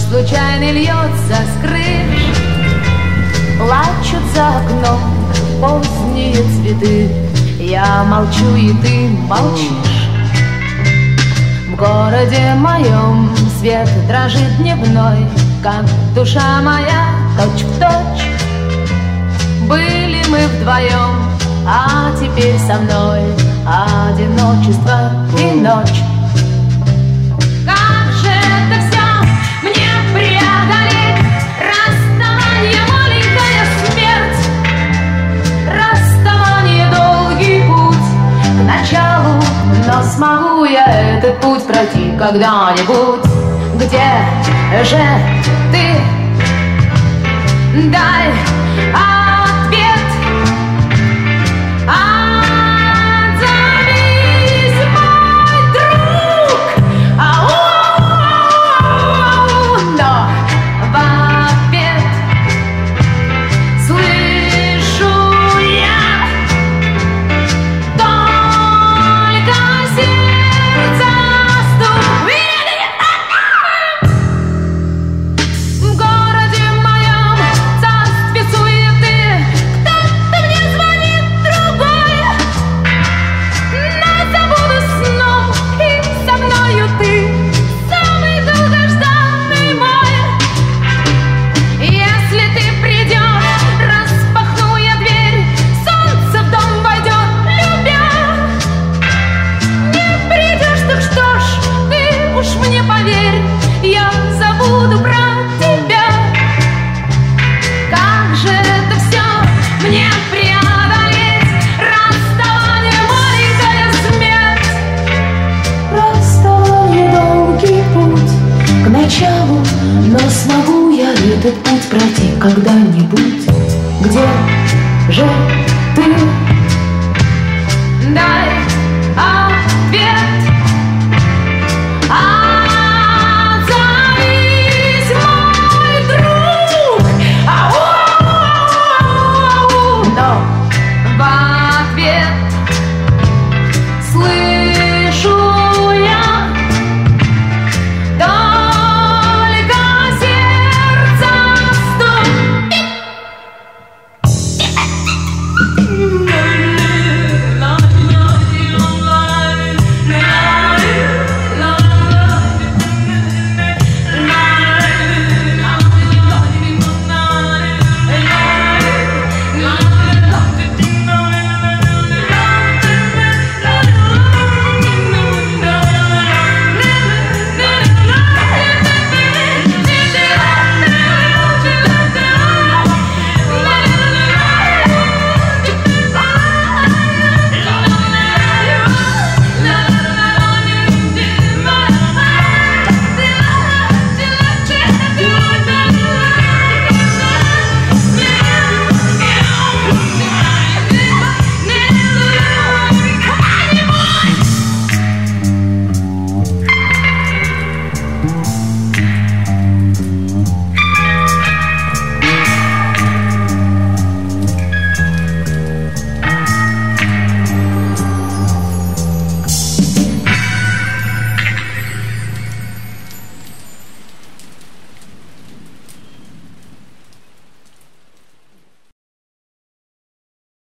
случайный льется с крыш, плачут за окном поздние цветы. Я молчу, и ты молчишь. В городе моем свет дрожит дневной, как душа моя точь-в-точь. Были мы вдвоем, а теперь со мной одиночество и ночь. Как же это все мне преодолеть? Расставание, маленькая смерть, расставание, долгий путь к началу. Но смогу я этот путь пройти когда-нибудь? Где же ты? Дай ответ. Отзовись, мой друг. Но в ответ слышу я только сердце стук. В городе моем царстве суеты, кто-то мне звонит, другой. Но забуду сном, и со мною ты, самый долгожданный мой. Если ты придешь, распахну я дверь, солнце в дом войдет, любя. Не придешь, так что ж, ты уж мне поверь, я забуду про тебя. Как же это все мне преодолеть? Расставание, маленькая смерть, расставание, долгий путь к началу. Но смогу я этот путь пройти когда-нибудь? Где же ты? Дай